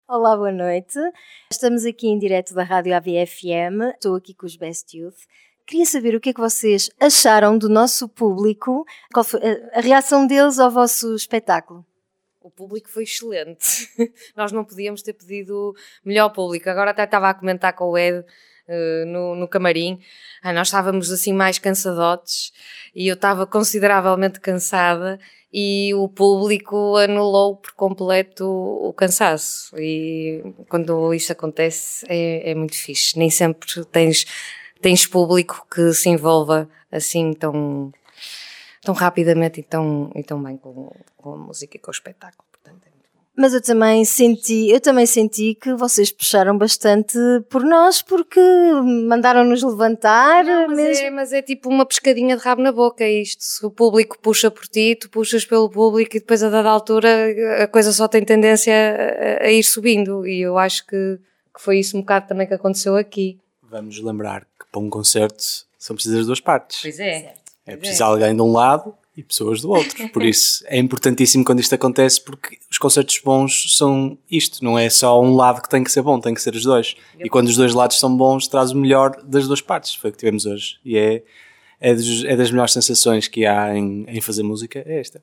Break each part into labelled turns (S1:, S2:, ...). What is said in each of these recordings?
S1: Olá, boa noite. Estamos aqui em direto da Rádio AVFM. Estou aqui com os Best Youth. Queria saber o que é que vocês acharam do nosso público, qual foi a reação deles ao vosso espetáculo?
S2: O público foi excelente. Nós não podíamos ter pedido melhor público. Agora até estava a comentar com o Ed no camarim. Nós estávamos assim mais cansadotes e eu estava consideravelmente cansada e o público anulou por completo o cansaço. E quando isto acontece é muito fixe. Nem sempre tens público que se envolva assim tão rapidamente e tão bem com a música e com o espetáculo. Portanto, é muito bom.
S1: Mas eu também senti que vocês puxaram bastante por nós, porque mandaram-nos levantar.
S2: Mas é tipo uma pescadinha de rabo na boca isto. Se o público puxa por ti, tu puxas pelo público e depois a dada altura a coisa só tem tendência a ir subindo. E eu acho que foi isso um bocado também que aconteceu aqui.
S3: Vamos lembrar que para um concerto são precisas duas partes.
S2: Pois é.
S3: É preciso alguém de um lado e pessoas do outro. Por isso é importantíssimo quando isto acontece, porque os concertos bons são isto. Não é só um lado que tem que ser bom, tem que ser os dois. E quando os dois lados são bons, traz o melhor das duas partes. Foi o que tivemos hoje. E é das melhores sensações que há em fazer música, é esta.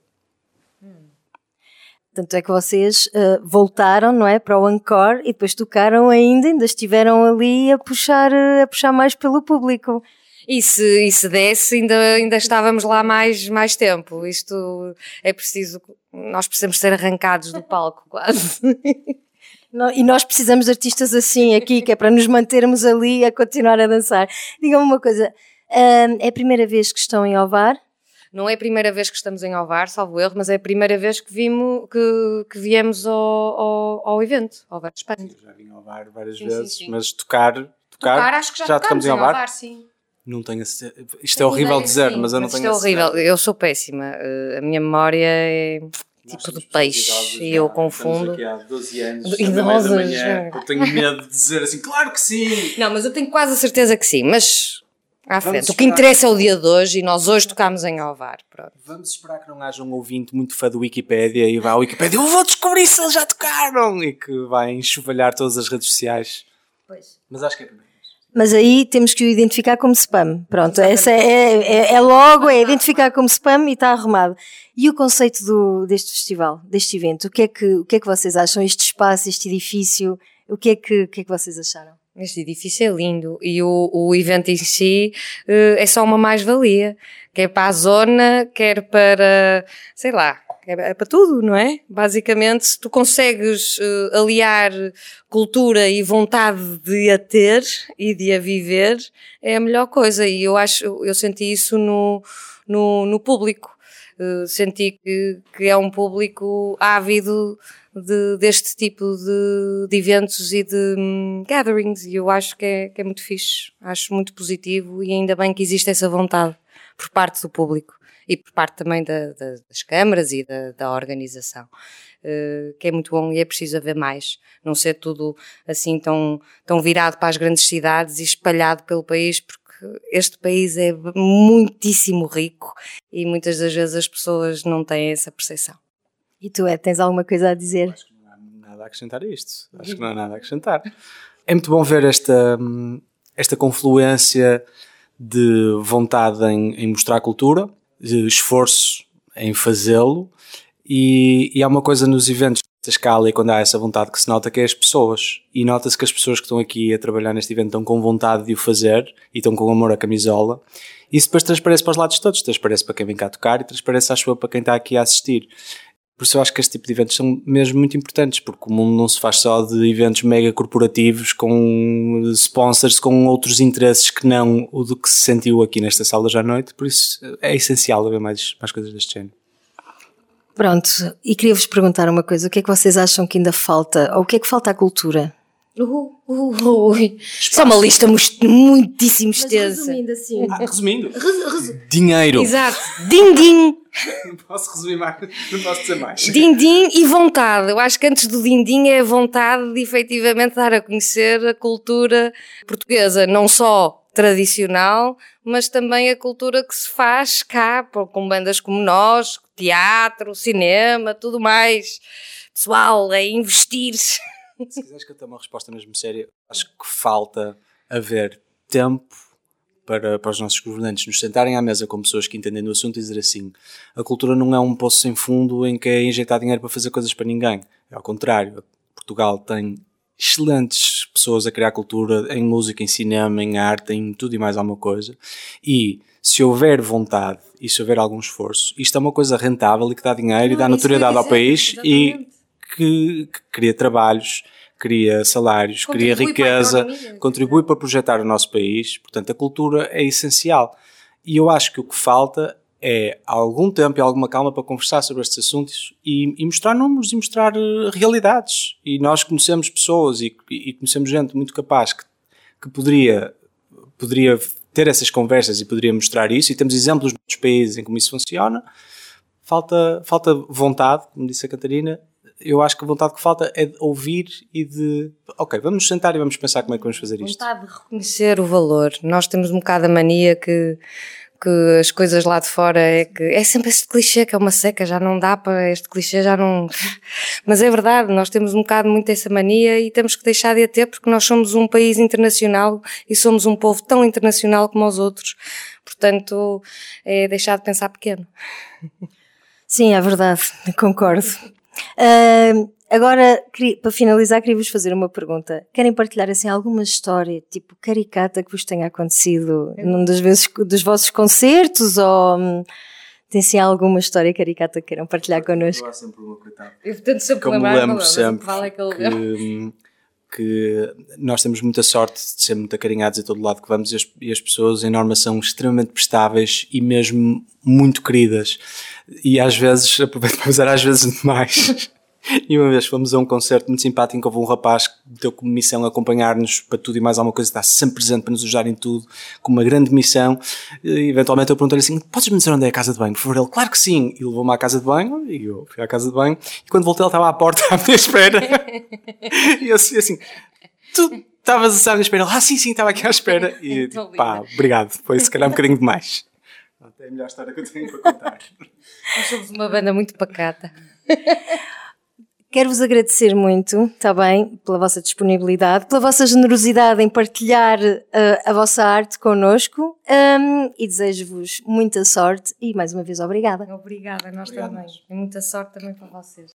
S1: Tanto é que vocês voltaram, não é, para o encore e depois tocaram ainda estiveram ali a puxar mais pelo público.
S2: E se desse, ainda estávamos lá mais tempo. Isto é preciso, nós precisamos ser arrancados do palco, quase.
S1: E nós precisamos de artistas assim aqui, que é para nos mantermos ali a continuar a dançar. Digam-me uma coisa, é a primeira vez que estão em Ovar?
S2: Não é a primeira vez que estamos em Ovar, salvo erro, mas é a primeira vez que viemos ao evento, ao Ovar de Espanha.
S3: Eu já vim ao Ovar várias vezes, sim. Mas tocar
S2: acho que já tocamos em Ovar, sim.
S3: Não tenho isto é horrível dizer, sim, mas eu não tenho
S2: isto é horrível, eu sou péssima. A minha memória é tipo de peixe e eu confundo.
S3: Estamos aqui há 12 anos, idosos, da manhã, eu tenho medo de dizer assim, claro que sim!
S2: Não, mas eu tenho quase a certeza que sim, mas à frente. O que interessa é o dia de hoje e nós hoje tocámos em Ovar. Pronto.
S3: Vamos esperar que não haja um ouvinte muito fã do Wikipédia e vá ao Wikipédia, eu vou descobrir se eles já tocaram! E que vai enxovalhar todas as redes sociais.
S1: Pois.
S3: Mas acho que é primeiro.
S1: Mas aí temos que o identificar como spam. Pronto, essa é logo, é identificar como spam e está arrumado. E o conceito deste festival, deste evento, o que é que vocês acham? Este espaço, este edifício, o que é que vocês acharam?
S2: Este edifício é lindo e o evento em si é só uma mais-valia. Quer para a zona, quer para, sei lá, é para tudo, não é? Basicamente, se tu consegues aliar cultura e vontade de a ter e de a viver, é a melhor coisa. E eu senti isso no público. Senti que é um público ávido deste tipo de eventos e de gatherings. E eu acho que é muito fixe. Acho muito positivo e ainda bem que existe essa vontade por parte do público. E por parte também das câmaras e da organização, que é muito bom e é preciso haver mais, não ser tudo assim tão virado para as grandes cidades e espalhado pelo país, porque este país é muitíssimo rico e muitas das vezes as pessoas não têm essa percepção.
S1: E tu, tens alguma coisa a dizer?
S3: Acho que não há nada a acrescentar a isto, acho que não há nada a acrescentar. É muito bom ver esta confluência de vontade em mostrar a cultura, de esforço em fazê-lo e há uma coisa nos eventos desta escala e quando há essa vontade que se nota que é as pessoas e nota-se que as pessoas que estão aqui a trabalhar neste evento estão com vontade de o fazer e estão com amor à camisola e isso depois transparece para os lados todos, transparece para quem vem cá tocar e transparece acho eu para quem está aqui a assistir. Por isso eu acho que este tipo de eventos são mesmo muito importantes, porque o mundo não se faz só de eventos mega corporativos com sponsors, com outros interesses que não o do que se sentiu aqui nesta sala já à noite, por isso é essencial haver mais coisas deste género.
S1: Pronto, e queria-vos perguntar uma coisa, o que é que vocês acham que ainda falta, ou o que é que falta à cultura?
S2: Isso é uma lista muitíssimo extensa.
S1: Mas resumindo assim.
S3: Resumindo? Dinheiro.
S2: Exato. Din-din.
S3: Não posso resumir mais, não posso dizer mais.
S2: Din-din e vontade. Eu acho que antes do din-din é a vontade de efetivamente dar a conhecer a cultura portuguesa, não só tradicional, mas também a cultura que se faz cá, com bandas como nós, teatro, cinema, tudo mais. Pessoal, é investir
S3: Se quiseres que eu tenha uma resposta mesmo séria, acho que falta haver tempo para os nossos governantes nos sentarem à mesa com pessoas que entendem do assunto e dizer assim: a cultura não é um poço sem fundo em que é injetar dinheiro para fazer coisas para ninguém. É ao contrário. Portugal tem excelentes pessoas a criar cultura em música, em cinema, em arte, em tudo e mais alguma coisa. E se houver vontade e se houver algum esforço, isto é uma coisa rentável e que dá dinheiro e dá notoriedade ao país. Exatamente. E que cria trabalhos, cria salários, cria riqueza, contribui para projetar o nosso país. Portanto, a cultura é essencial. E eu acho que o que falta é algum tempo e alguma calma para conversar sobre estes assuntos e mostrar números e mostrar realidades. E nós conhecemos pessoas e conhecemos gente muito capaz que poderia ter essas conversas e poderia mostrar isso, e temos exemplos de outros países em como isso funciona. Falta vontade, como disse a Catarina. Eu acho que a vontade que falta é de ouvir e de... Ok, vamos nos sentar e vamos pensar como é que vamos fazer isto.
S2: Vontade de reconhecer o valor. Nós temos um bocado a mania que as coisas lá de fora é sempre este clichê que é uma seca, já não dá para este clichê, já não... Mas é verdade, nós temos um bocado muito essa mania e temos que deixar de a ter, porque nós somos um país internacional e somos um povo tão internacional como os outros. Portanto, é deixar de pensar pequeno.
S1: Sim, é verdade, concordo. Agora, para finalizar, queria-vos fazer uma pergunta. Querem partilhar assim alguma história, tipo caricata, que vos tenha acontecido num dos vossos concertos, ou tem sim alguma história caricata que queiram partilhar connosco?
S3: Há sempre uma, coitada.
S2: Eu tento sempre
S3: lembro sempre que nós temos muita sorte de ser muito acarinhados em todo lado que vamos, e as pessoas em norma são extremamente prestáveis e mesmo muito queridas, e às vezes, aproveito para usar às vezes demais. E uma vez fomos a um concerto muito simpático em que houve um rapaz que deu como missão acompanhar-nos para tudo e mais alguma coisa, está sempre presente para nos ajudar em tudo, com uma grande missão. E, eventualmente eu perguntei-lhe assim: podes-me dizer onde é a casa de banho, por favor? Ele: claro que sim. E levou-me à casa de banho, e eu fui à casa de banho, e quando voltei ele estava à porta à minha espera. E eu assim: tu estavas à minha espera? Ele: sim, estava aqui à espera. E pá, obrigado, foi se calhar um bocadinho demais. É a melhor história que eu tenho para contar.
S2: Nós somos uma banda muito pacata.
S1: Quero-vos agradecer muito, está bem, pela vossa disponibilidade, pela vossa generosidade em partilhar a vossa arte connosco, e desejo-vos muita sorte e mais uma vez obrigada.
S2: Obrigada, nós também. E muita sorte também para vocês.